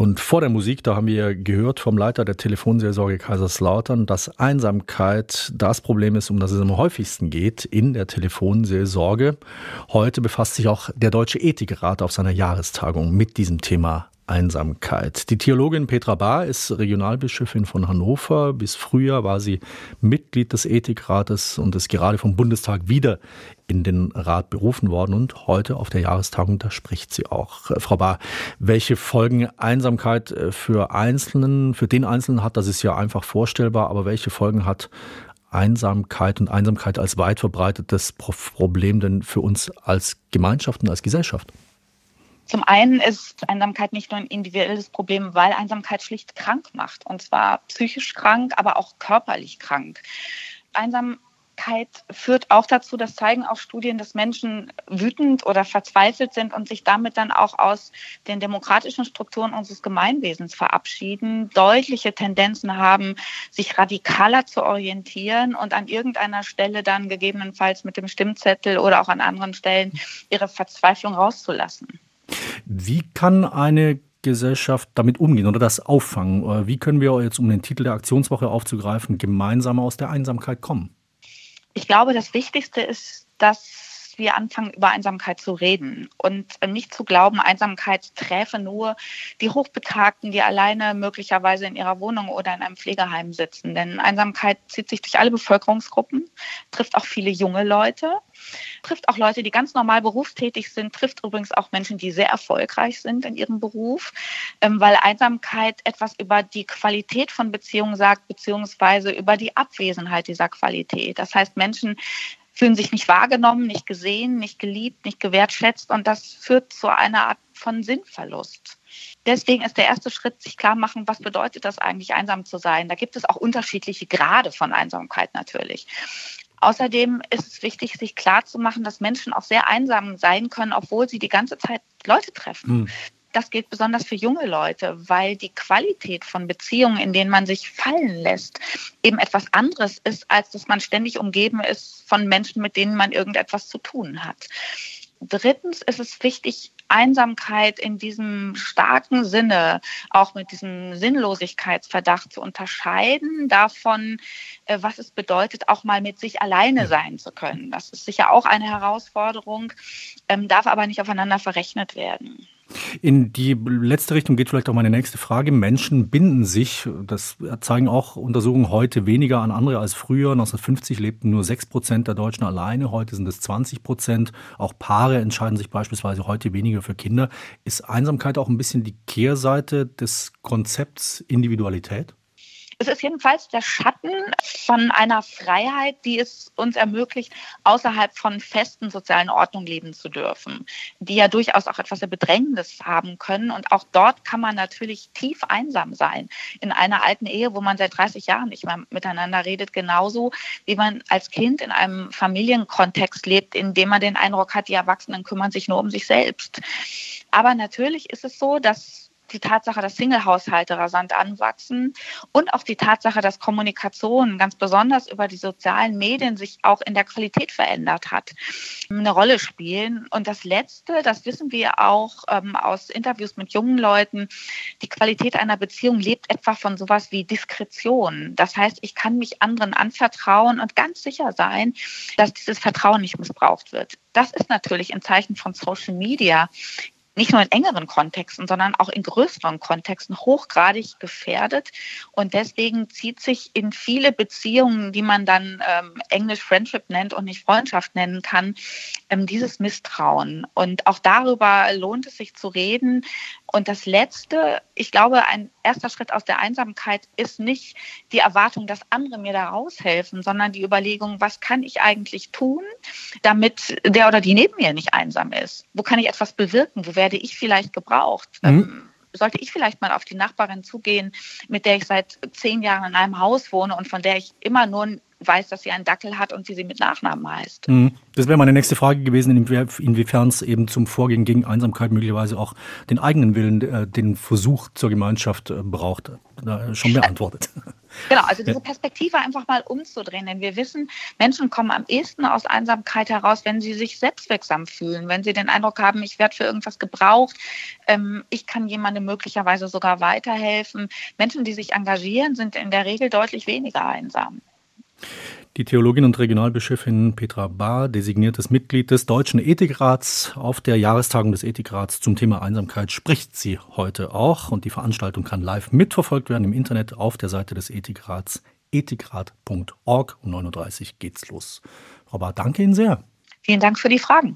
Und vor der Musik, da haben wir gehört vom Leiter der Telefonseelsorge Kaiserslautern, dass Einsamkeit das Problem ist, um das es am häufigsten geht in der Telefonseelsorge. Heute befasst sich auch der Deutsche Ethikrat auf seiner Jahrestagung mit diesem Thema Einsamkeit. Die Theologin Petra Bahr ist Regionalbischöfin von Hannover. Bis Frühjahr war sie Mitglied des Ethikrates und ist gerade vom Bundestag wieder in den Rat berufen worden. Und heute auf der Jahrestagung, da spricht sie auch. Frau Bahr, welche Folgen Einsamkeit für den Einzelnen hat, das ist ja einfach vorstellbar, aber welche Folgen hat Einsamkeit und Einsamkeit als weit verbreitetes Problem denn für uns als Gemeinschaft und als Gesellschaft? Zum einen ist Einsamkeit nicht nur ein individuelles Problem, weil Einsamkeit schlicht krank macht. Und zwar psychisch krank, aber auch körperlich krank. Einsamkeit führt auch dazu, das zeigen auch Studien, dass Menschen wütend oder verzweifelt sind und sich damit dann auch aus den demokratischen Strukturen unseres Gemeinwesens verabschieden, deutliche Tendenzen haben, sich radikaler zu orientieren und an irgendeiner Stelle dann gegebenenfalls mit dem Stimmzettel oder auch an anderen Stellen ihre Verzweiflung rauszulassen. Wie kann eine Gesellschaft damit umgehen oder das auffangen? Wie können wir jetzt, um den Titel der Aktionswoche aufzugreifen, gemeinsam aus der Einsamkeit kommen? Ich glaube, das Wichtigste ist, dass wir anfangen, über Einsamkeit zu reden und nicht zu glauben, Einsamkeit träfe nur die Hochbetagten, die alleine möglicherweise in ihrer Wohnung oder in einem Pflegeheim sitzen. Denn Einsamkeit zieht sich durch alle Bevölkerungsgruppen, trifft auch viele junge Leute, trifft auch Leute, die ganz normal berufstätig sind, trifft übrigens auch Menschen, die sehr erfolgreich sind in ihrem Beruf, weil Einsamkeit etwas über die Qualität von Beziehungen sagt, beziehungsweise über die Abwesenheit dieser Qualität. Das heißt, Menschen fühlen sich nicht wahrgenommen, nicht gesehen, nicht geliebt, nicht gewertschätzt und das führt zu einer Art von Sinnverlust. Deswegen ist der erste Schritt, sich klar machen, was bedeutet das eigentlich, einsam zu sein. Da gibt es auch unterschiedliche Grade von Einsamkeit natürlich. Außerdem ist es wichtig, sich klar zu machen, dass Menschen auch sehr einsam sein können, obwohl sie die ganze Zeit Leute treffen. Das gilt besonders für junge Leute, weil die Qualität von Beziehungen, in denen man sich fallen lässt, eben etwas anderes ist, als dass man ständig umgeben ist von Menschen, mit denen man irgendetwas zu tun hat. Drittens ist es wichtig, Einsamkeit in diesem starken Sinne, auch mit diesem Sinnlosigkeitsverdacht zu unterscheiden davon, was es bedeutet, auch mal mit sich alleine sein zu können. Das ist sicher auch eine Herausforderung, darf aber nicht aufeinander verrechnet werden. In die letzte Richtung geht vielleicht auch meine nächste Frage. Menschen binden sich, das zeigen auch Untersuchungen, heute weniger an andere als früher. 1950 lebten nur 6% der Deutschen alleine, heute sind es 20%. Auch Paare entscheiden sich beispielsweise heute weniger für Kinder. Ist Einsamkeit auch ein bisschen die Kehrseite des Konzepts Individualität? Es ist jedenfalls der Schatten von einer Freiheit, die es uns ermöglicht, außerhalb von festen sozialen Ordnungen leben zu dürfen, die ja durchaus auch etwas sehr Bedrängendes haben können. Und auch dort kann man natürlich tief einsam sein. In einer alten Ehe, wo man seit 30 Jahren nicht mehr miteinander redet, genauso wie man als Kind in einem Familienkontext lebt, in dem man den Eindruck hat, die Erwachsenen kümmern sich nur um sich selbst. Aber natürlich ist es so, dass die Tatsache, dass Single-Haushalte rasant anwachsen und auch die Tatsache, dass Kommunikation ganz besonders über die sozialen Medien sich auch in der Qualität verändert hat, eine Rolle spielen. Und das Letzte, das wissen wir auch aus Interviews mit jungen Leuten, die Qualität einer Beziehung lebt etwa von sowas wie Diskretion. Das heißt, ich kann mich anderen anvertrauen und ganz sicher sein, dass dieses Vertrauen nicht missbraucht wird. Das ist natürlich ein Zeichen von Social Media, nicht nur in engeren Kontexten, sondern auch in größeren Kontexten hochgradig gefährdet. Und deswegen zieht sich in viele Beziehungen, die man dann Englisch Friendship nennt und nicht Freundschaft nennen kann, dieses Misstrauen. Und auch darüber lohnt es sich zu reden. Und das Letzte, ich glaube, ein erster Schritt aus der Einsamkeit ist nicht die Erwartung, dass andere mir da raushelfen, sondern die Überlegung, was kann ich eigentlich tun, damit der oder die neben mir nicht einsam ist? Wo kann ich etwas bewirken? Wo werde ich vielleicht gebraucht? Sollte ich vielleicht mal auf die Nachbarin zugehen, mit der ich seit 10 Jahren in einem Haus wohne und von der ich immer nur weiß, dass sie einen Dackel hat und sie mit Nachnamen heißt. Das wäre meine nächste Frage gewesen, inwiefern es eben zum Vorgehen gegen Einsamkeit möglicherweise auch den eigenen Willen, den Versuch zur Gemeinschaft braucht. Schon beantwortet. Genau, also diese Perspektive einfach mal umzudrehen. Denn wir wissen, Menschen kommen am ehesten aus Einsamkeit heraus, wenn sie sich selbstwirksam fühlen, wenn sie den Eindruck haben, ich werde für irgendwas gebraucht, ich kann jemandem möglicherweise sogar weiterhelfen. Menschen, die sich engagieren, sind in der Regel deutlich weniger einsam. Die Theologin und Regionalbischöfin Petra Bahr, designiertes Mitglied des Deutschen Ethikrats. Auf der Jahrestagung des Ethikrats zum Thema Einsamkeit spricht sie heute auch. Und die Veranstaltung kann live mitverfolgt werden im Internet auf der Seite des Ethikrats, ethikrat.org. Um 9:30 Uhr geht's los. Frau Bahr, danke Ihnen sehr. Vielen Dank für die Fragen.